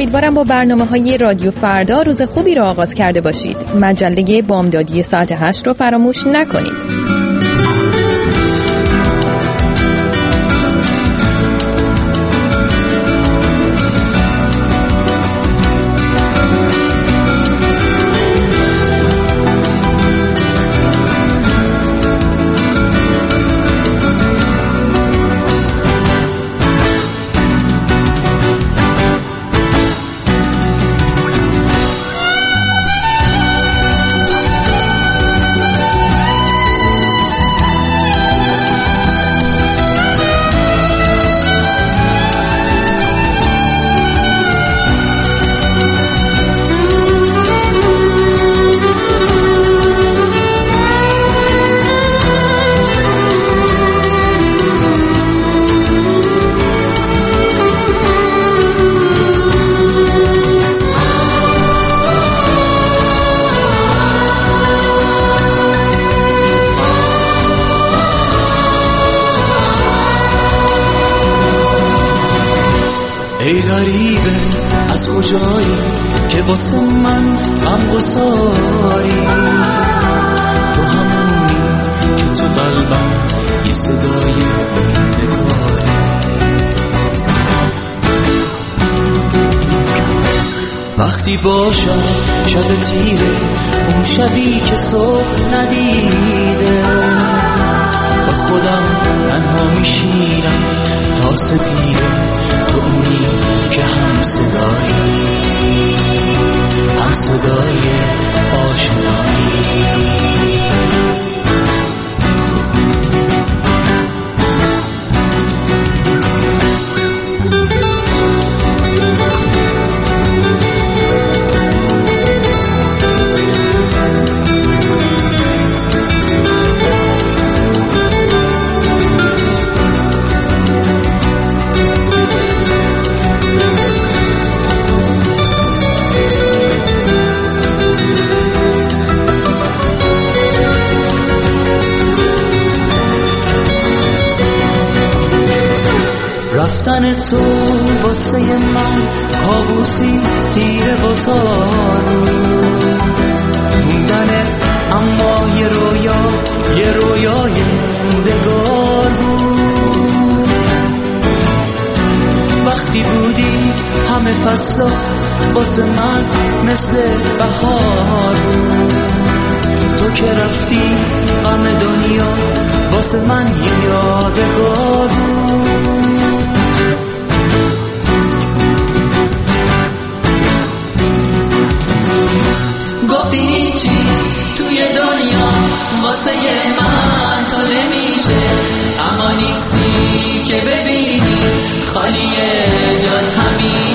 امیدوارم با برنامه‌های رادیو فردا روز خوبی را آغاز کرده باشید. مجله بامدادی ساعت 8 رو فراموش نکنید. ای غریبه از کجایی که واسه من غم گساری، تو همونی که تو قلبم یه صدای بکاری. وقتی باشم شب تیره، اون شبی که صبح ندیده، با خودم تنها میشینم تا سپیده، تو اونی که هم صدای آشنایی. رفتن تو واسه من کابوسی تیره و تارو، موندنت اما یه رویای موندگار بود. وقتی بودی همه فصلا واسه من مثل بهار بود، تو که رفتی غم دنیا واسه من یه یادگار بود. گفتی هیچی توی دنیا واسه من تو نمیشه، اما نیستی که ببینی خالیه جات همین